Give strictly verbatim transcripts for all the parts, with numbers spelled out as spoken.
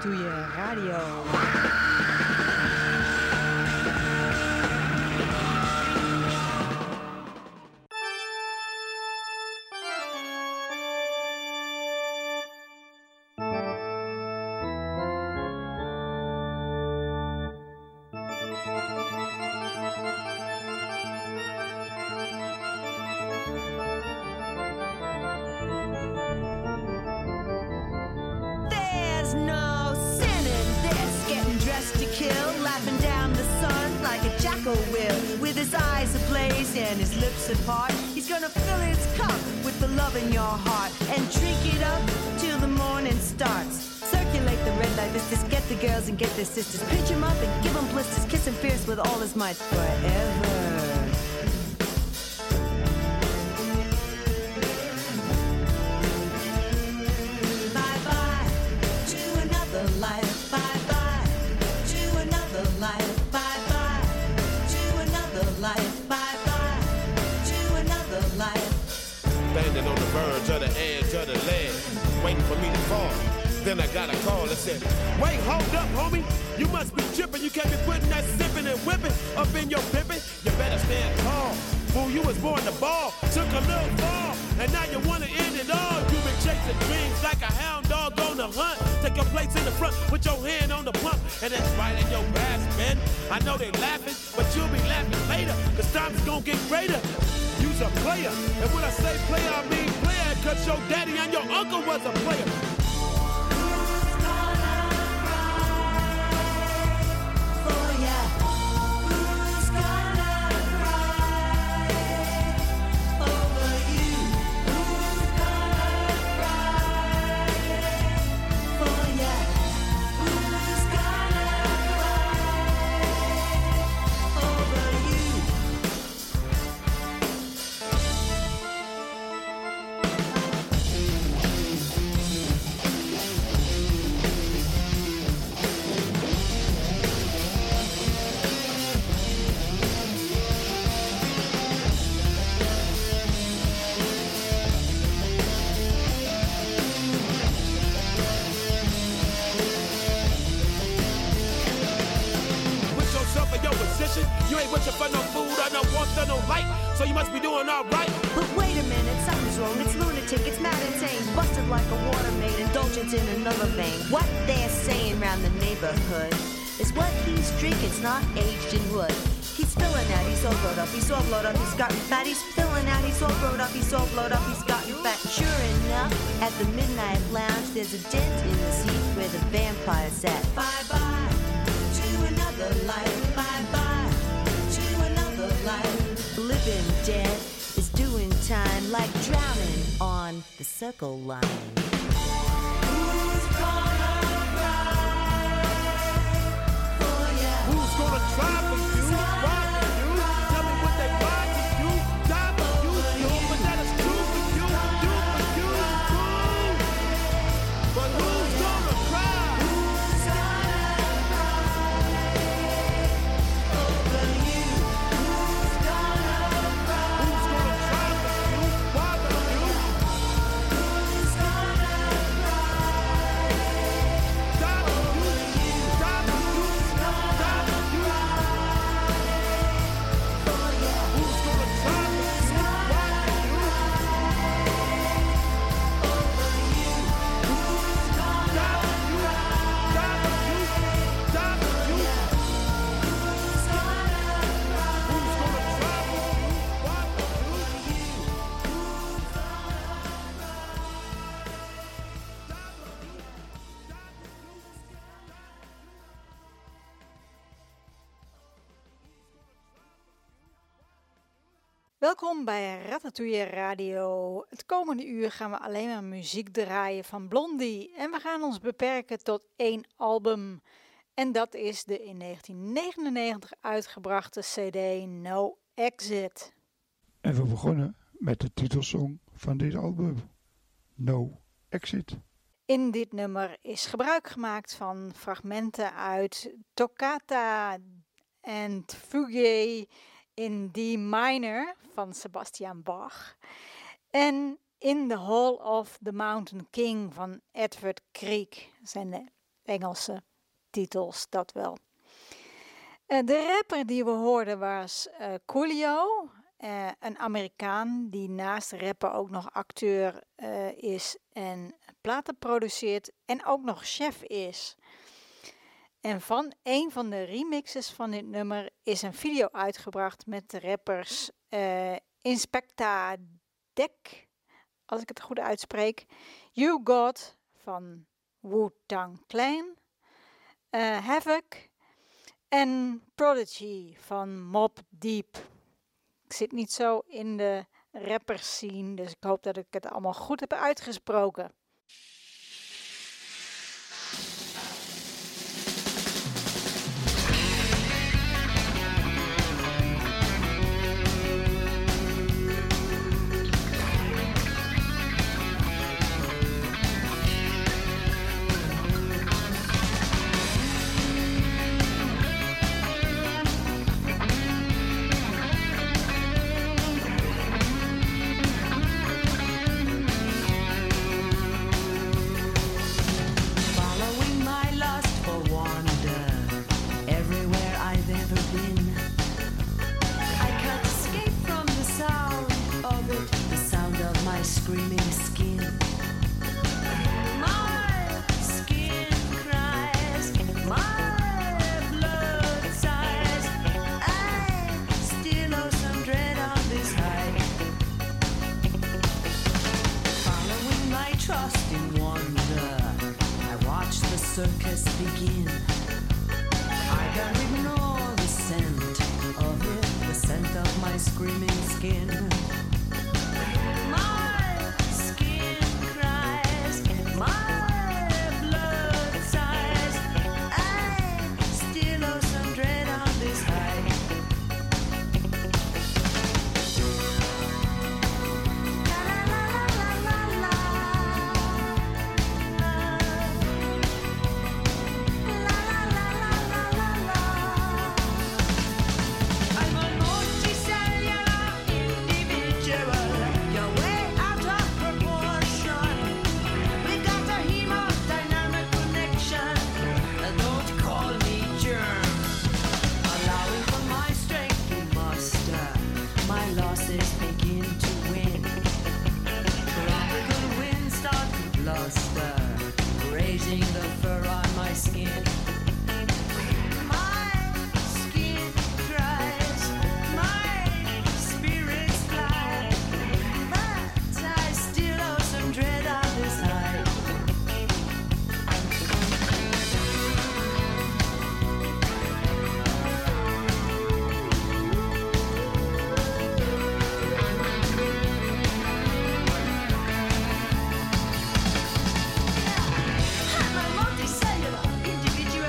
Ratatouille Radio. With his eyes ablaze and his lips apart, he's gonna fill his cup with the love in your heart and drink it up till the morning starts. Circulate the red light vistas, get the girls and get their sisters, pinch him up and give him blisters, kiss him fierce with all his might forever. Bye-bye to another life, bye-bye to another life. Life, bye bye to another life. Standing on the verge of the edge of the ledge, waiting for me to fall. Then I got a call that said, wait, hold up, homie. You must be tripping. You can't be putting that sipping and whipping up in your pippin'. You better stand tall. Fool, you was born to ball. Took a little fall, and now you wanna end it all. You been chasing dreams like a hound dog on the hunt. Take your place in the front, put your hand on the pump, and it's right in your grasp, man. I know they laughing, but you'll be laughing later, cause time's gonna get greater. You's a player, and when I say player, I mean player, cause your daddy and your uncle was a player. You ain't wishing for no food or no warmth or no light, so you must be doing all right. But wait a minute, something's wrong. It's lunatic, it's mad insane, busted like a water maid, indulgent in another vein. What they're saying round the neighborhood is what he's drinking's not aged in wood. He's filling out, he's all blowed up, he's all blowed up, he's gotten fat. He's filling out, he's all blowed up, he's all blowed up, he's gotten fat. Sure enough, at the midnight lounge, there's a dent in the seat where the vampire's at. Bye-bye to another life, bye-bye. Life. Living dead is doing time like drowning on the circle line. Who's gonna cry for ya? Who's gonna try for you? Why for you? Tell me what they want to do. Die for you, you, but that is true for you. Do for you, true. But who's gonna cry? Who's gonna cry over you? Welkom bij Ratatouille Radio. Het komende uur gaan we alleen maar muziek draaien van Blondie. En we gaan ons beperken tot één album. En dat is de in negentien negenennegentig uitgebrachte cd No Exit. En we begonnen met de titelsong van dit album, No Exit. In dit nummer is gebruik gemaakt van fragmenten uit Toccata and Fugue in D minor van Sebastian Bach en In the Hall of the Mountain King van Edvard Grieg. Dat zijn de Engelse titels, dat wel. Uh, de rapper die we hoorden was uh, Coolio, uh, een Amerikaan die naast rapper ook nog acteur uh, is en platen produceert en ook nog chef is. En van een van de remixes van dit nummer is een video uitgebracht met de rappers uh, Inspecta Deck, als ik het goed uitspreek, You God van Wu-Tang Clan, uh, Havoc en Prodigy van Mobb Deep. Ik zit niet zo in de rapperscene, dus ik hoop dat ik het allemaal goed heb uitgesproken. Screaming skin. My skin cries, my blood sighs. I still owe some dread on this high. Following my trust in wonder, I watch the circus begin. I can't ignore the scent of it, the scent of my screaming skin. Individual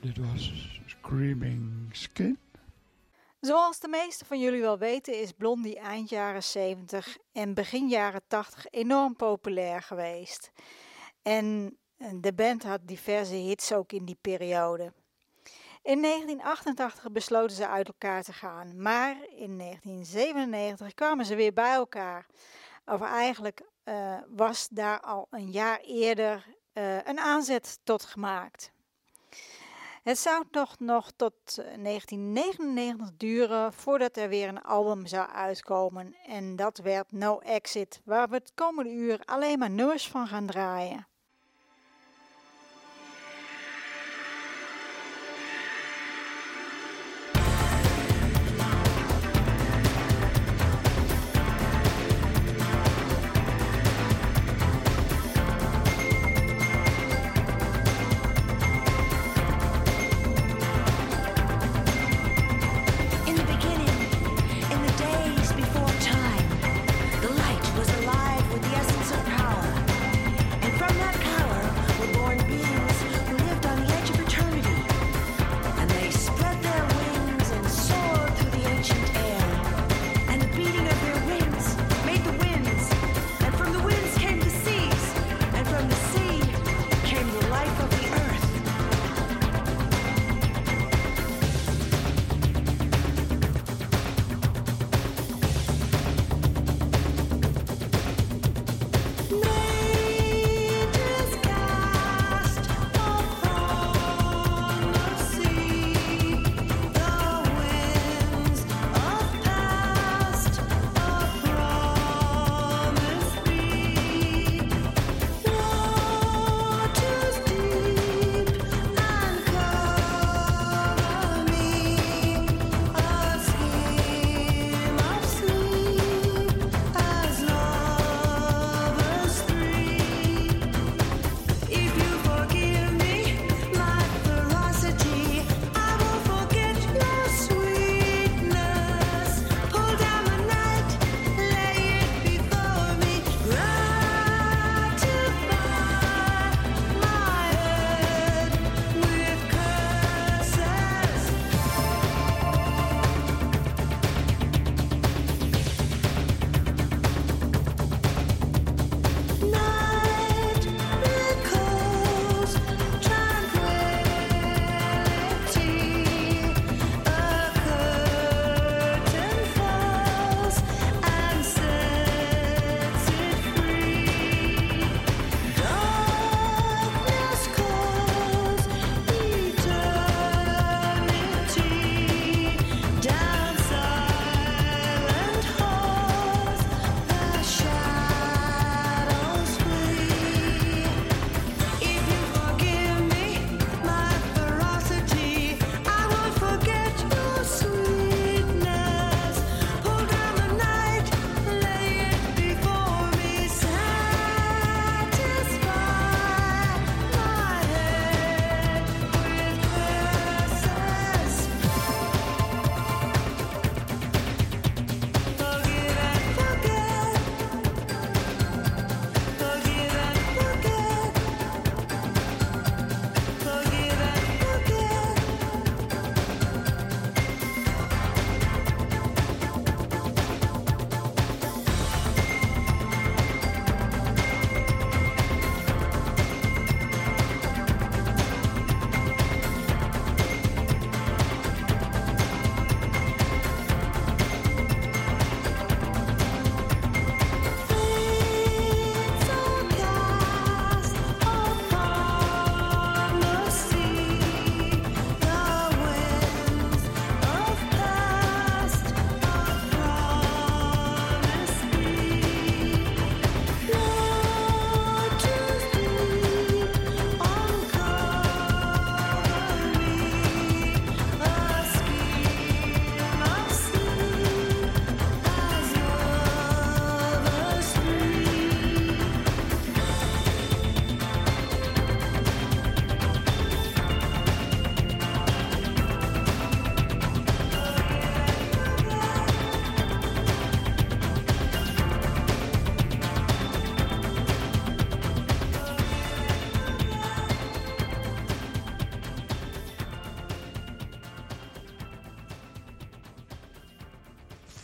Dit was Screaming Skin. Zoals de meesten van jullie wel weten is Blondie eind jaren zeventig en begin jaren tachtig enorm populair geweest. En de band had diverse hits ook in die periode. In negentien achtentachtig besloten ze uit elkaar te gaan, maar in negentien zevenennegentig kwamen ze weer bij elkaar. Of eigenlijk uh, was daar al een jaar eerder uh, een aanzet tot gemaakt. Het zou toch nog tot negentien negenennegentig duren voordat er weer een album zou uitkomen. En dat werd No Exit, waar we het komende uur alleen maar nummers van gaan draaien. From that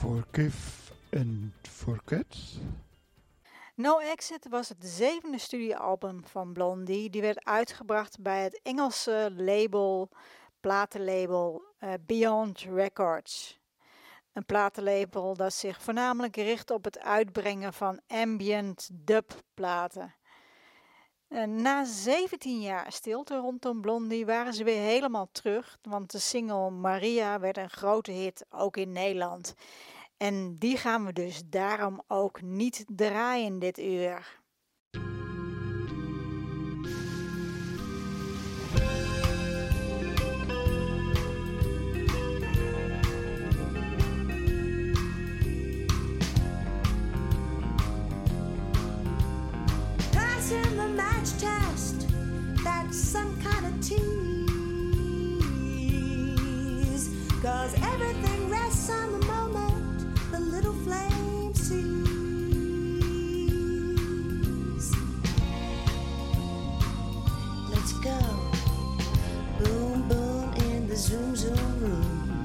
Forgive and Forget. No Exit was het zevende studioalbum van Blondie. Die werd uitgebracht bij het Engelse label, platenlabel uh, Beyond Records. Een platenlabel dat zich voornamelijk richt op het uitbrengen van ambient dubplaten. Uh, na zeventien jaar stilte rondom Blondie waren ze weer helemaal terug, want de single Maria werd een grote hit, ook in Nederland. En die gaan we dus daarom ook niet draaien dit uur. Passing the match test, that's some kind of tease, 'cause everything rests on the moment the little flame sees. Let's go, boom boom in the zoom zoom room.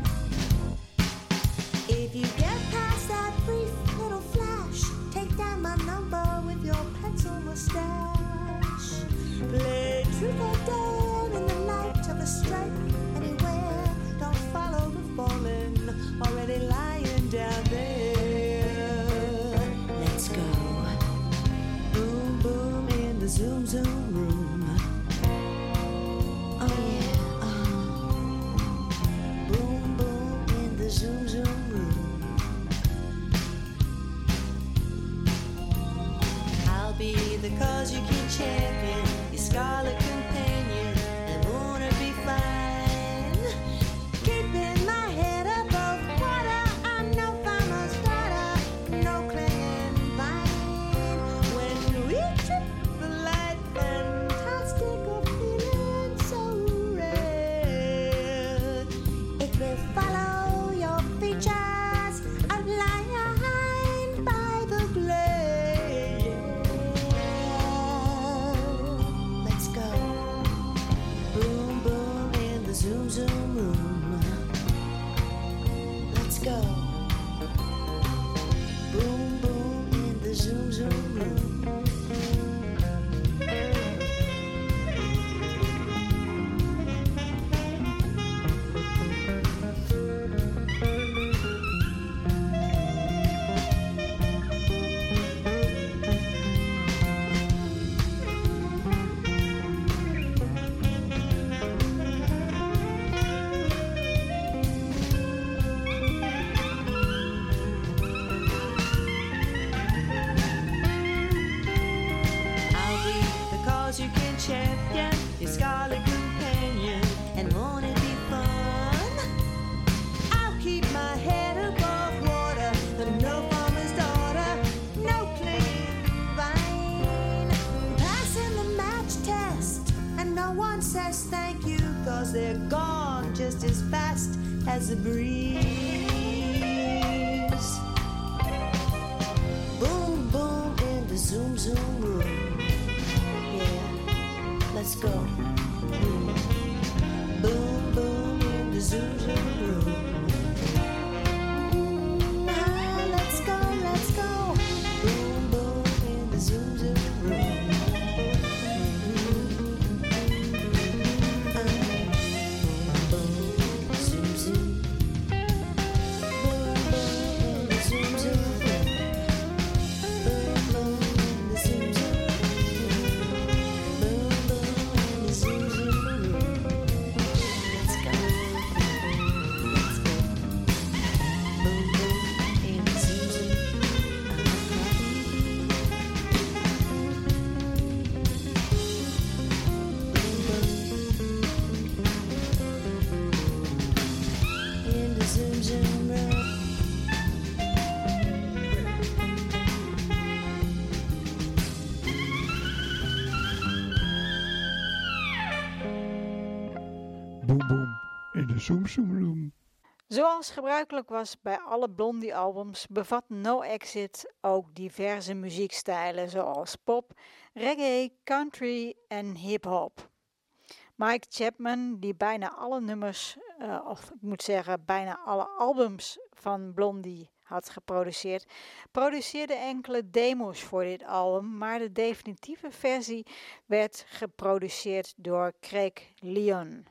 If you get past that brief little flash, take down my number with your pencil mustache. Play truth or dare in the light of a stripe anywhere. Don't follow the fallen, already lying down there. Let's go, boom boom in the zoom zoom room. Oh yeah, oh. Boom boom in the zoom zoom room. I'll be the cause you can champion, your scarlet companion, and won't it be fine? Keeping my head above water, I'm no farmer's daughter, no clinging vine. When we trip the light, fantastic, a feeling so rare. If we follow your features, outlined by the glare. Let's go, boom boom in the zoom zoom room. Let's go, boom boom in the zoom zoom room. I'll be the cause you can champion, your scarlet companion, and won't it be fun? I'll keep my head above water, and no farmer's daughter, no clinging vine. Passing the match test, and no one says thank you, 'cause they're gone just as fast as a breeze. Boom boom in the zoom zoom room. Yeah, let's go. Mm. Boom boom in the zoom zoom room. Ah, let's go, let's go. Boom boom in the zoom zoom room. Ah. Boom, zoom zoom. Boom boom in the zoom zoom room. Boom boom in the zoom zoom room. Boom boom in the zoom zoom room. Let's go, let's go. Boom boom in the zoom zoom. In the zoom zoom room. Boom Boom in de Zoom Zoom Room. Zoals gebruikelijk was bij alle Blondie-albums bevat No Exit ook diverse muziekstijlen zoals pop, reggae, country en hip-hop. Mike Chapman, die bijna alle nummers, uh, of ik moet zeggen bijna alle albums van Blondie had geproduceerd, produceerde enkele demos voor dit album, maar de definitieve versie werd geproduceerd door Craig Leon.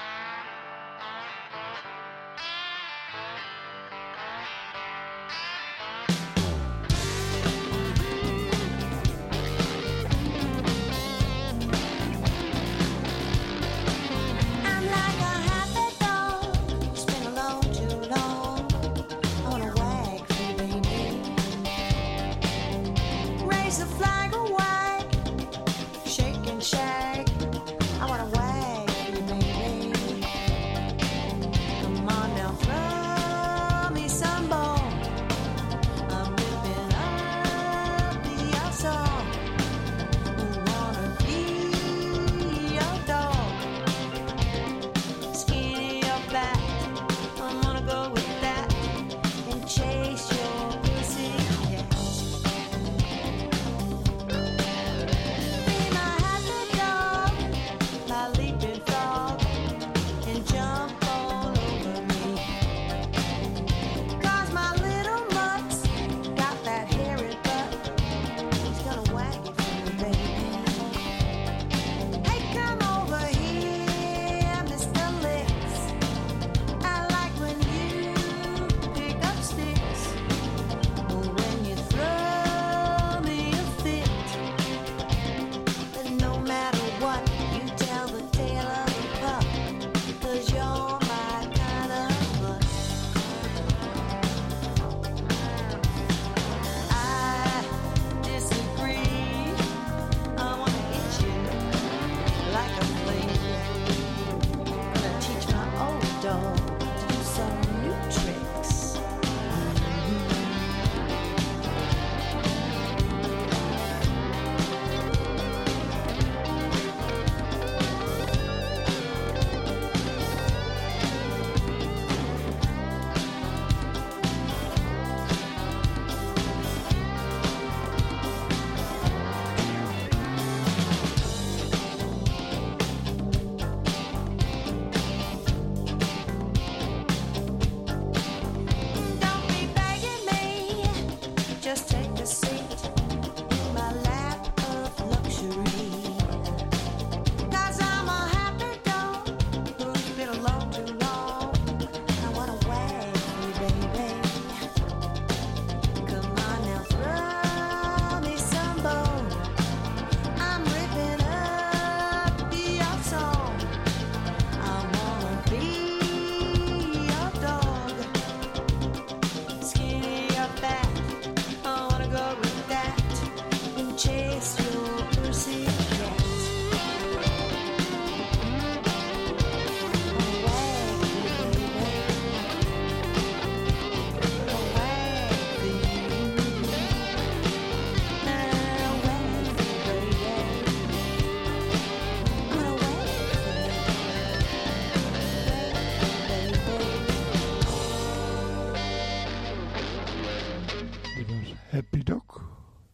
Happy Dog.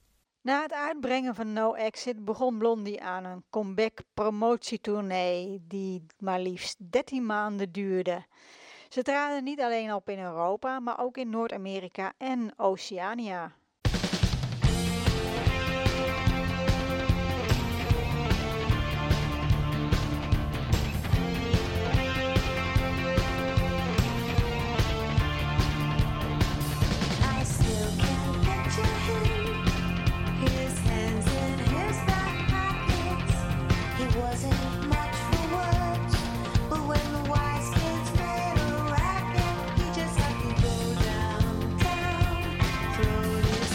Na het uitbrengen van No Exit begon Blondie aan een comeback promotietournee die maar liefst dertien maanden duurde. Ze traden niet alleen op in Europa, maar ook in Noord-Amerika en Oceania. Throw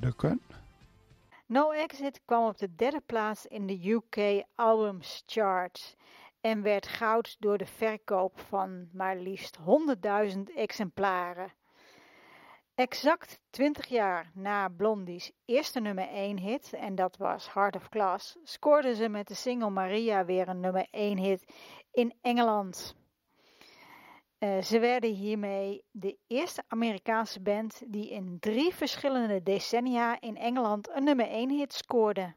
Dat kan. No Exit kwam op de derde plaats in de U K Albums Chart en werd goud door de verkoop van maar liefst honderdduizend exemplaren. Exact twintig jaar na Blondie's eerste nummer één hit, en dat was Heart of Glass, scoorden ze met de single Maria weer een nummer één hit in Engeland. Uh, ze werden hiermee de eerste Amerikaanse band die in drie verschillende decennia in Engeland een nummer één hit scoorde.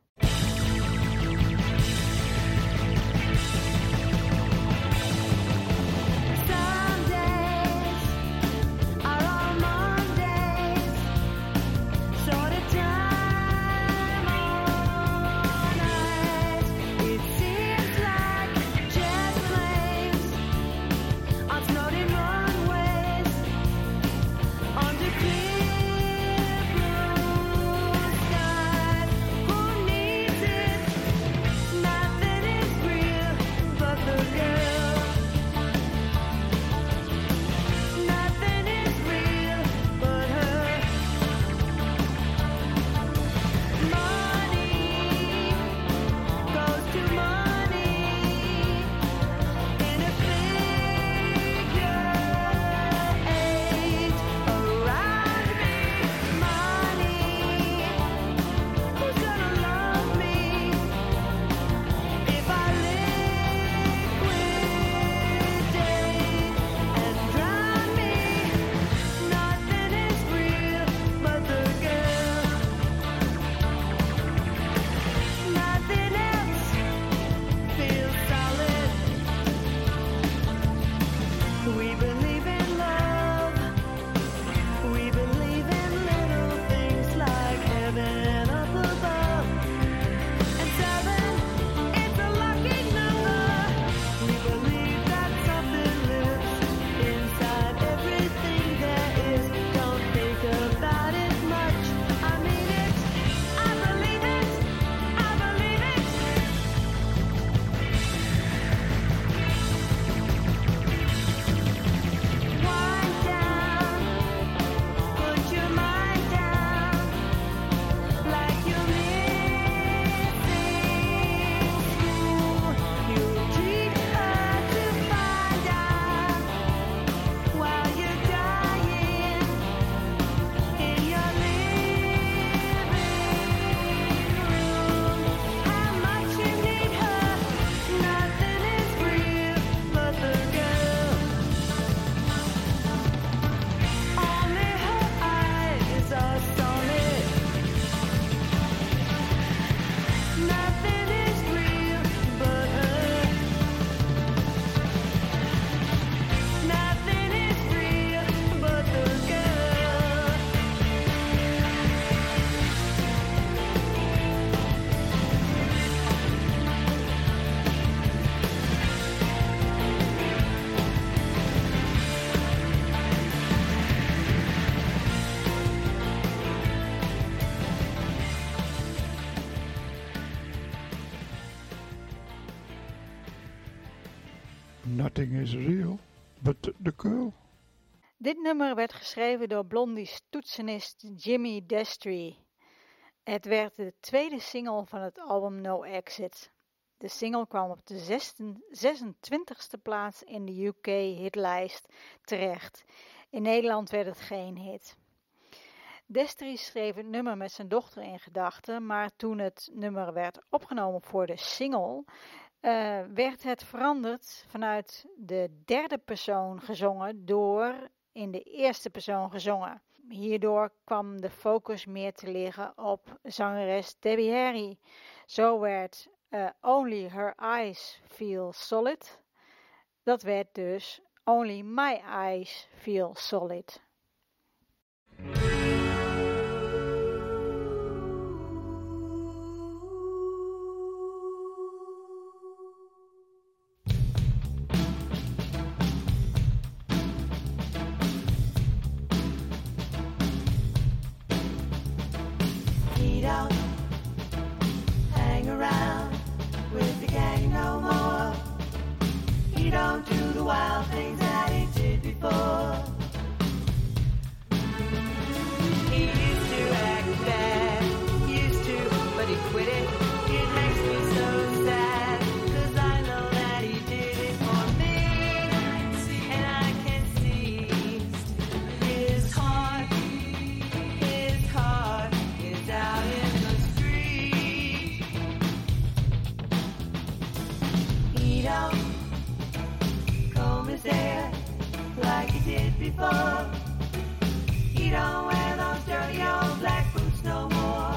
Nothing is real but the girl. Dit nummer werd geschreven door Blondie's toetsenist Jimmy Destry. Het werd de tweede single van het album No Exit. De single kwam op de zesentwintigste plaats in de U K hitlijst terecht. In Nederland werd het geen hit. Destry schreef het nummer met zijn dochter in gedachten, maar toen het nummer werd opgenomen voor de single, uh, werd het veranderd vanuit de derde persoon gezongen door in de eerste persoon gezongen. Hierdoor kwam de focus meer te liggen op zangeres Debbie Harry. Zo werd uh, Only Her Eyes Feel Solid. Dat werd dus Only My Eyes Feel Solid. He don't hang around with the gang no more. He don't do the wild things that he did before. He used to act bad. don't comb his hair like he did before. He don't wear those dirty old black boots no more.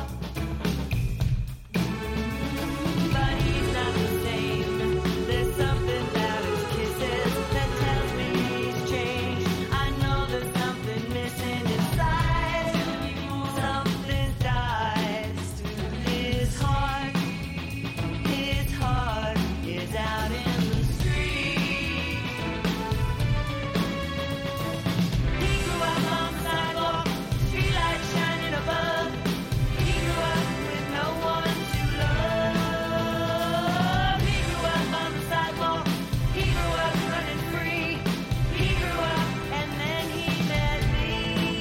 But he's not the same. There's something about his kisses that tells me he's changed. I know there's something missing inside. Something died. His heart, his heart is out in the street. He grew up on the sidewalk, streetlight shining above. He grew up with no one to love. He grew up on the sidewalk. He grew up running free. He grew up and then he met me.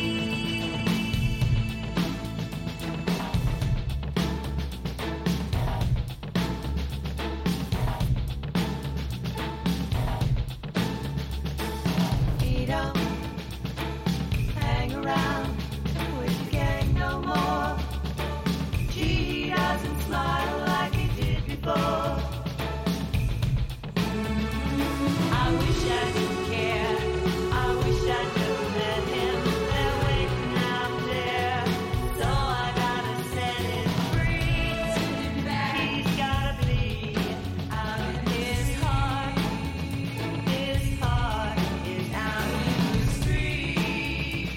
He don't hang around with the gang no more. Gee, he doesn't smile like he did before. I wish I didn't care. I wish I never met him. They're waiting out there, so I gotta set him free. He's gotta bleed out of his heart. His heart is out in the street.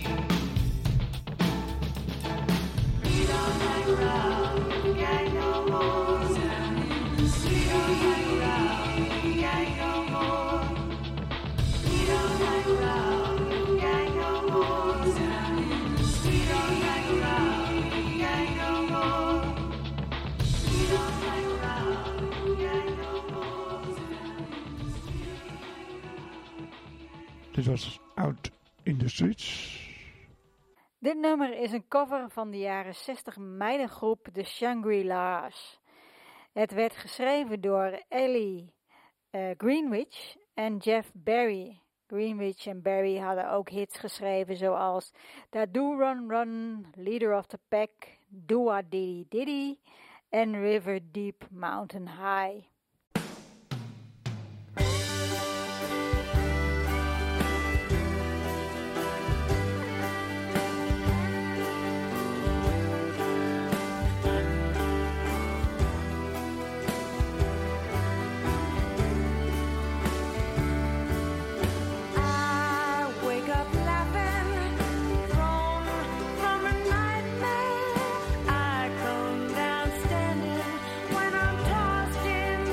He don't hang around the gang no more. He don't hang around the gang no more. He don't hang around the gang no more. He don't hang around the gang no more. He don't hang around the gang no more. Dit was Out in the Streets. Dit nummer is een cover van de jaren zestig meidengroep de Shangri-La's. Het werd geschreven door Ellie uh, Greenwich en Jeff Barry. Greenwich en Barry hadden ook hits geschreven zoals Da Do Run Run, Leader of the Pack, Dua Diddy Diddy en River Deep Mountain High. I wake up laughing, thrown from a nightmare. I come down standing when I'm tossed in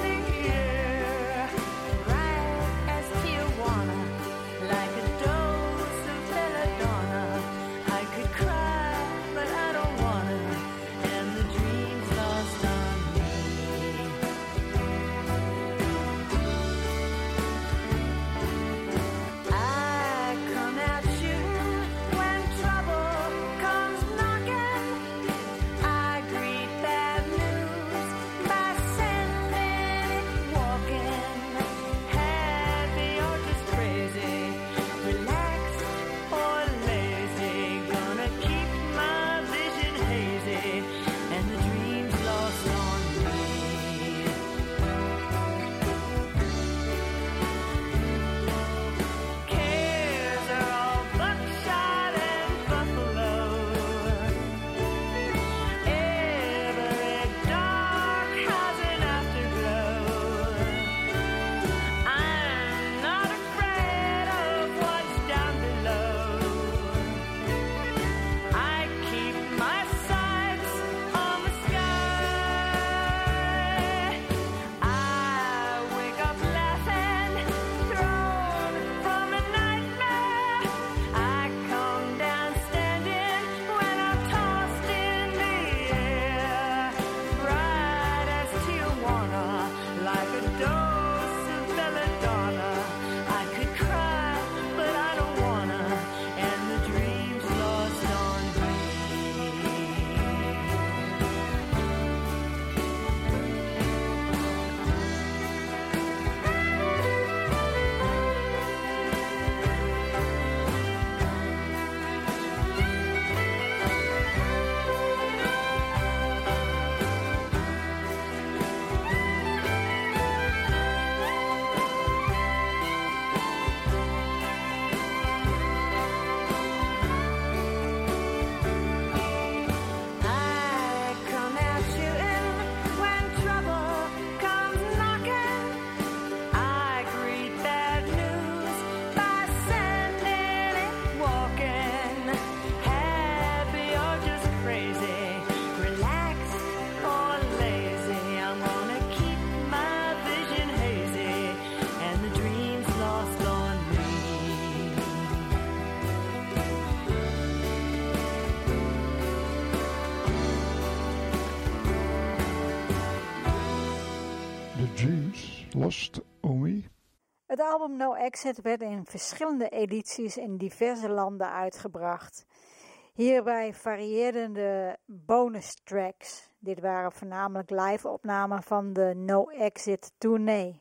The Dreams Lost on Me. Het album No Exit werd in verschillende edities in diverse landen uitgebracht. Hierbij varieerden de bonus tracks. Dit waren voornamelijk live-opnamen van de No Exit tournee.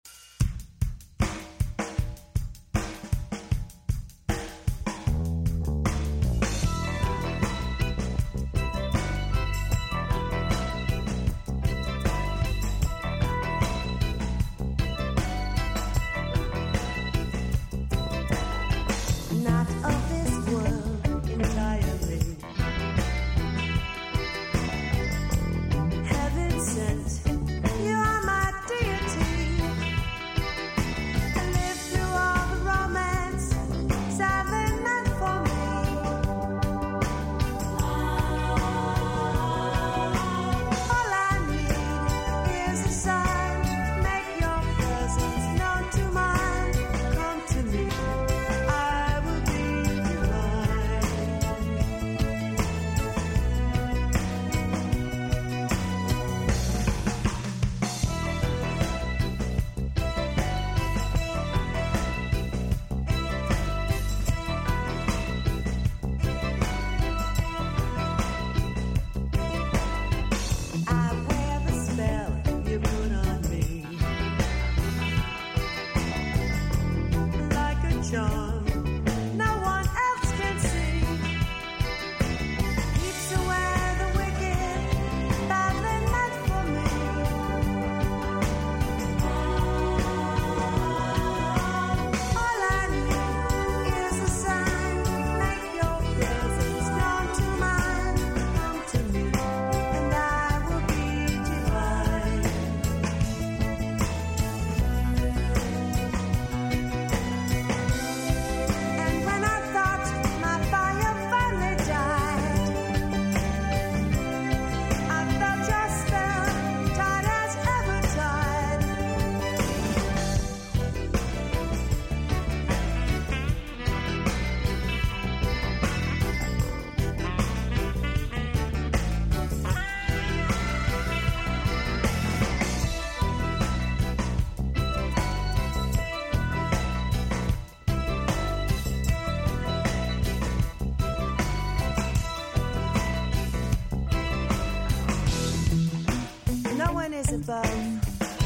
Above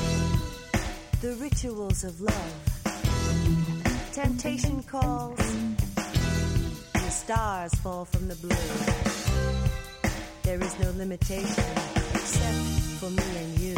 the rituals of love, temptation calls, the stars fall from the blue. There is no limitation except for me and you.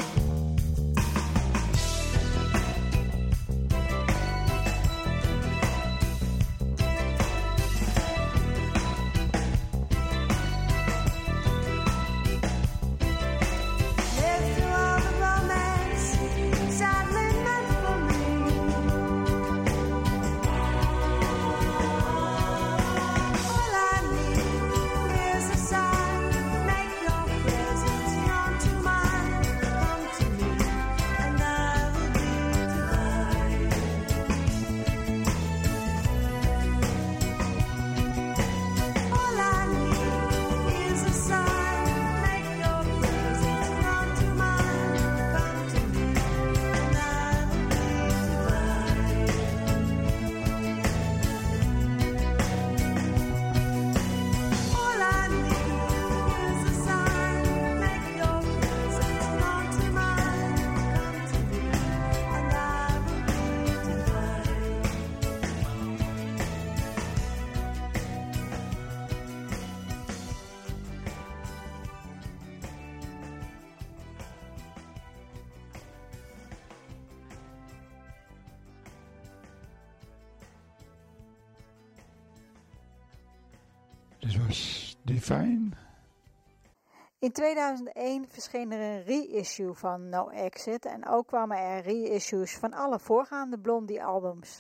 Dit was Divine. In tweeduizend één verscheen er een reissue van No Exit en ook kwamen er reissues van alle voorgaande Blondie albums.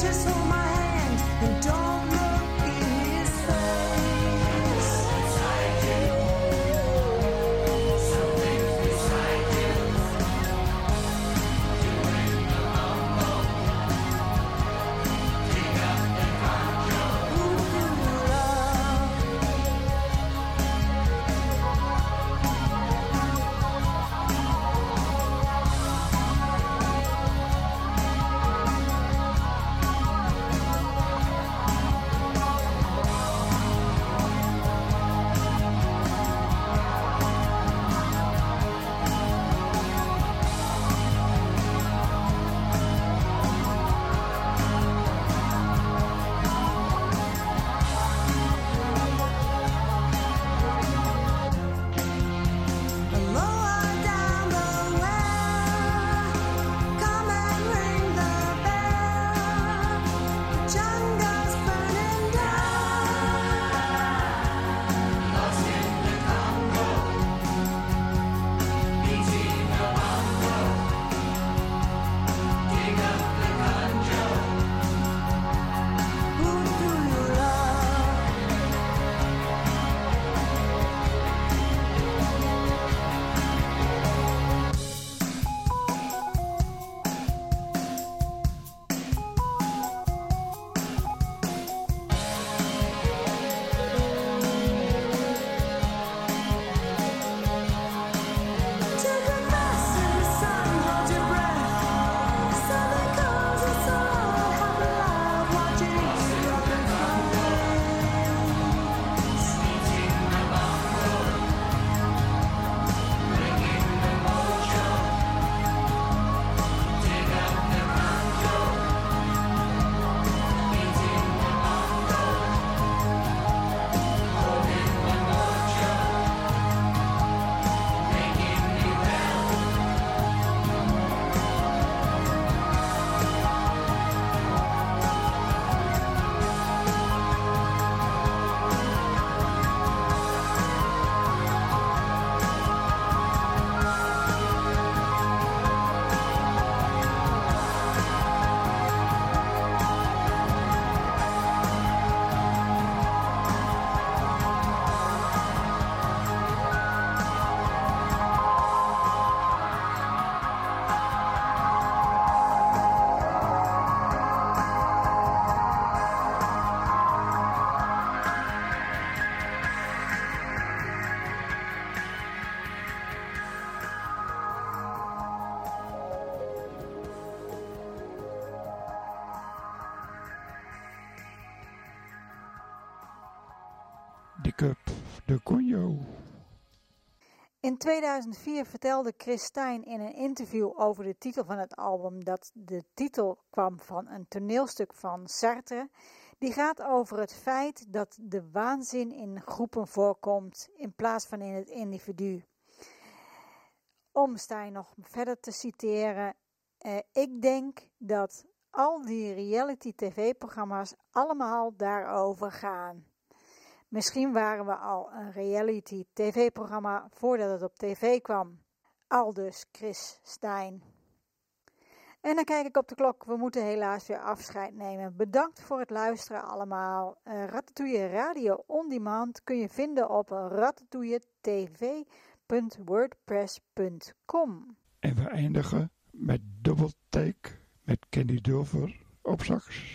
just hold my hand and don't look in his face. Beside you, something's beside you, doing the mambo. Pick up the banjo. Who do you love? Lower down the well, come and ring the bell. The jungle's burning down. Lost in the Congo, beating the bongo. Dig up the banjo. Who do you love? Take a fast in the sun, hold your breath. Southern comes and so happy loud, watching each dropping from wings. Eating the bongo, bringing the mojo. Dig up the banjo, beating the bongo, holding the mojo, making me well. De Cup de Conjo. In tweeduizend vier vertelde Chris Stein in een interview over de titel van het album dat de titel kwam van een toneelstuk van Sartre. Die gaat over het feit dat de waanzin in groepen voorkomt in plaats van in het individu. Om Stein nog verder te citeren, eh, ik denk dat al die reality tv-programma's allemaal daarover gaan. Misschien waren we al een reality tv-programma voordat het op tv kwam. Aldus Chris Stein. En dan kijk ik op de klok. We moeten helaas weer afscheid nemen. Bedankt voor het luisteren allemaal. Uh, Ratatouille Radio On Demand kun je vinden op ratatouille t v punt wordpress punt com. En we eindigen met Double Take met Kenny Dulfer op sax.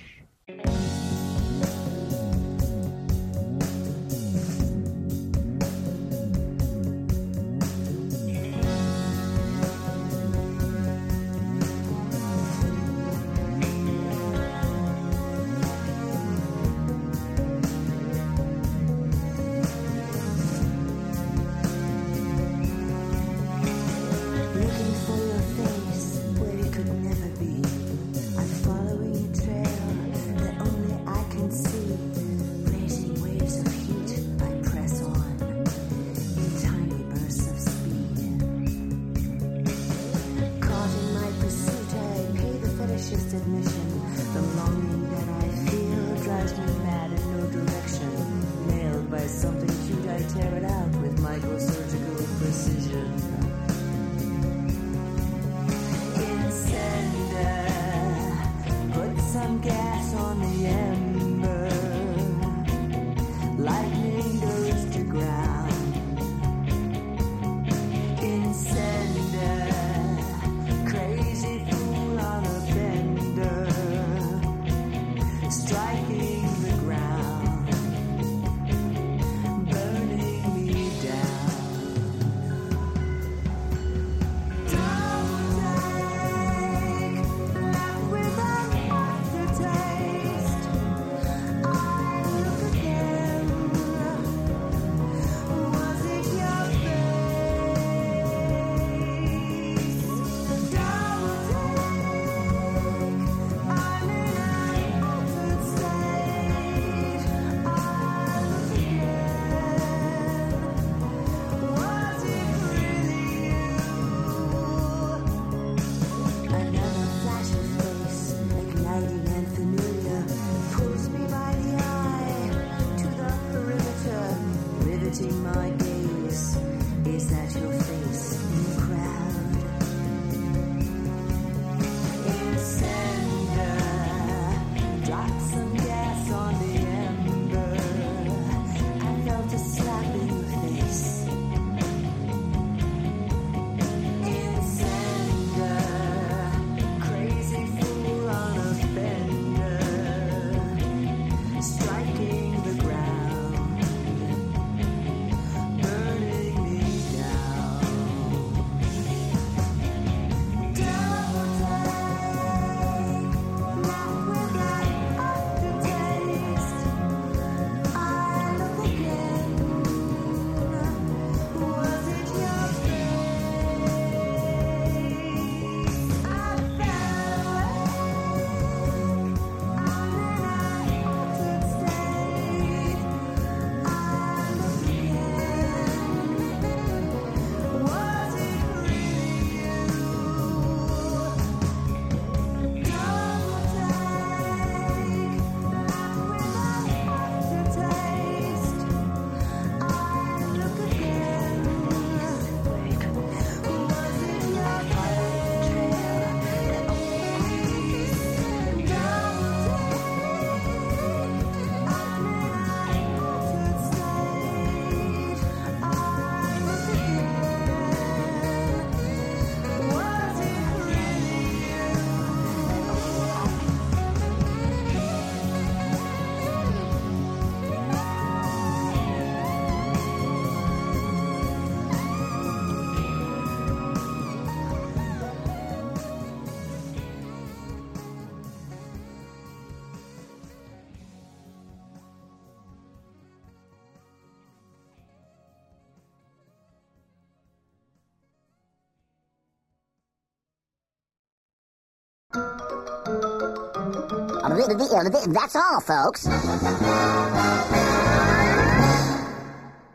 Looking for your face where you could never be. I'm following your trail that only I can see. Raging waves of heat, I press on in tiny bursts of speed. Caught in my pursuit, I pay the fetishist admission. The longing that I feel drives me mad in no direction. Nailed by something cute, I tear it out with microsurgical precision. Put some gas on the ember. Lightning goes to ground. Incender, crazy fool on a bender, striking the ground, burning me down. Don't take left without aftertaste. I look again. Was it your face? Don't take. I'm in an altered state. I look again. Was it really you? Another flash of face, igniting and familiar, pulls me by the eye to the perimeter, riveting my gaze. Is that your face in the crowd? Incender, drop some gas on the ember. I felt a slap in the face. Incender, crazy fool on a bender, striking the ground, burning me down. Double take, not without aftertaste. I look again. Was it your face? I fell away. I'm in an altered state. I look again. Was it really you? Double take, not without aftertaste. I look again. Was it your trail that always double take? I'm in an altered state. I look again. Was it really you? That's all, folks.